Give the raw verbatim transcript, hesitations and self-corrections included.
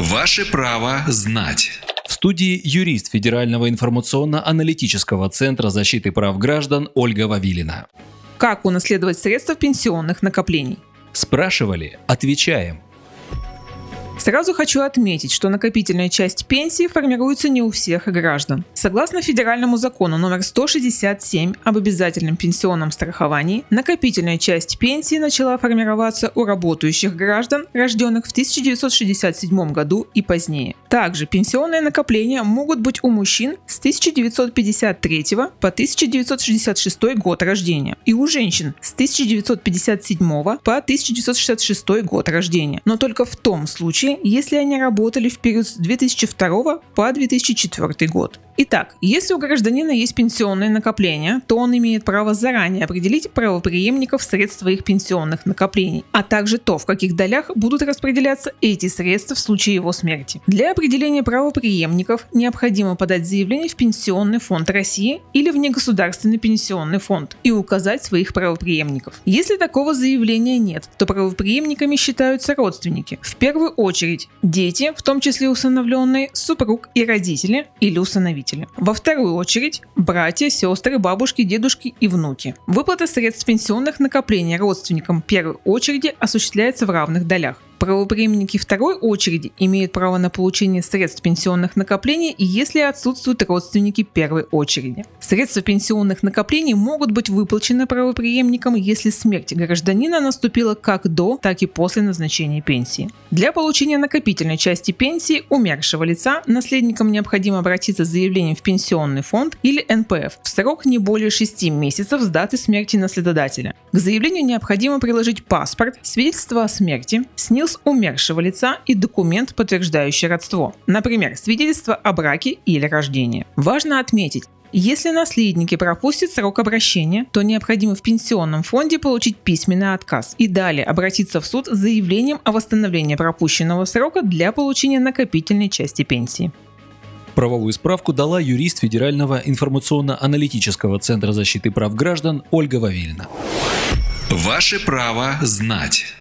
Ваше право знать. В студии юрист Федерального информационно-аналитического центра защиты прав граждан Ольга Вавилина. Как унаследовать средства пенсионных накоплений? Спрашивали? Отвечаем. Сразу хочу отметить, что накопительная часть пенсии формируется не у всех граждан. Согласно федеральному закону номер сто шестьдесят семь об обязательном пенсионном страховании, накопительная часть пенсии начала формироваться у работающих граждан, рожденных в тысяча девятьсот шестьдесят седьмом году и позднее. Также пенсионные накопления могут быть у мужчин с тысяча девятьсот пятьдесят третьего по тысяча девятьсот шестьдесят шестой год рождения и у женщин с тысяча девятьсот пятьдесят седьмого по тысяча девятьсот шестьдесят шестой год рождения, но только в том случае, если они работали в период с две тысячи второго по две тысячи четвёртый год. Итак, если у гражданина есть пенсионные накопления, то он имеет право заранее определить правопреемников средств своих пенсионных накоплений, а также то, в каких долях будут распределяться эти средства в случае его смерти. Для определения правопреемников необходимо подать заявление в Пенсионный фонд России или в негосударственный пенсионный фонд и указать своих правопреемников. Если такого заявления нет, то правопреемниками считаются родственники, в первую очередь дети, в том числе усыновленные, супруг и родители или усыновители. Во вторую очередь братья, сестры, бабушки, дедушки и внуки. Выплата средств пенсионных накоплений родственникам первой очереди осуществляется в равных долях. Правопреемники второй очереди имеют право на получение средств пенсионных накоплений, если отсутствуют родственники первой очереди. Средства пенсионных накоплений могут быть выплачены правопреемникам, если смерть гражданина наступила как до, так и после назначения пенсии. Для получения накопительной части пенсии умершего лица наследникам необходимо обратиться с заявлением в Пенсионный фонд или эн пэ эф в срок не более шести месяцев с даты смерти наследодателя. К заявлению необходимо приложить паспорт, свидетельство о смерти, снилс умершего лица и документ, подтверждающий родство, например, свидетельство о браке или рождении. Важно отметить, если наследники пропустят срок обращения, то необходимо в пенсионном фонде получить письменный отказ и далее обратиться в суд с заявлением о восстановлении пропущенного срока для получения накопительной части пенсии. Правовую справку дала юрист Федерального информационно-аналитического центра защиты прав граждан Ольга Вавилина. Ваше право знать.